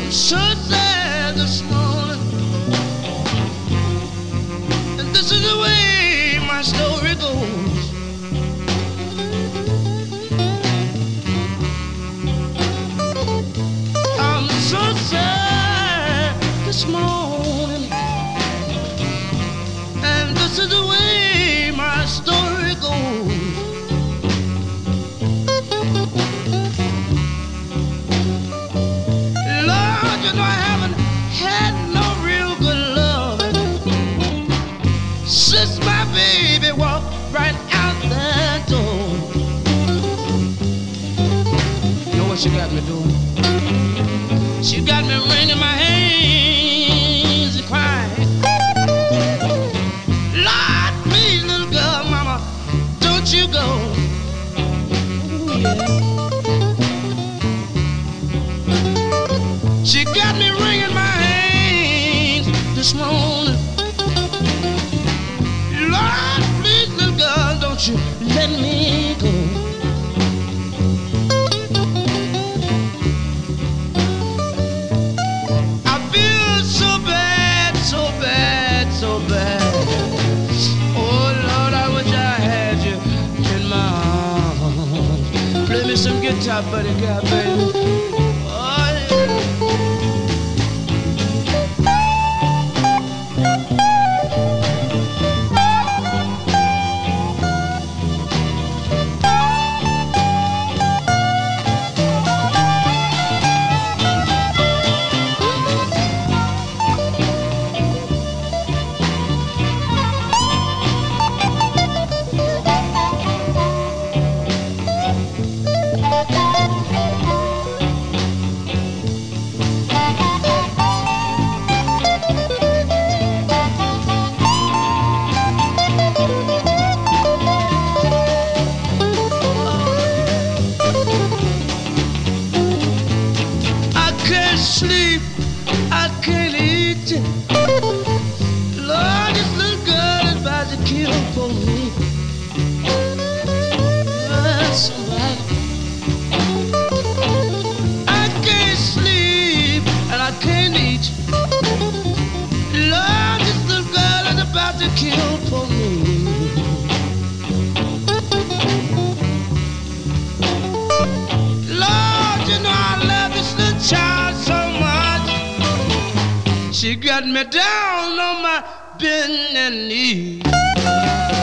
So sad this morning, and this is the way my story goes. I'm so sad this morning, and this is the way my story goes. Lord, you know I haven't had no real good love since my baby walked right out that door. You know what she got me doing? She got me wringing my hands and crying. Lord, please, little girl, mama, don't you go. Ooh, yeah. She got me wringing my hands this morning. Lord, please, little girl, don't you let me go. I feel so bad, so bad, so bad. Oh, Lord, I wish I had you in my arms. Play me some guitar, buddy, God, baby. Oh, yeah. Sleep, I can't eat. Lord, this little girl is about to kill for me. Somebody. I can't sleep and I can't eat. Lord, this little girl is about to kill for me. Lord, you know I love this little child so much. She got me down on my bending knee.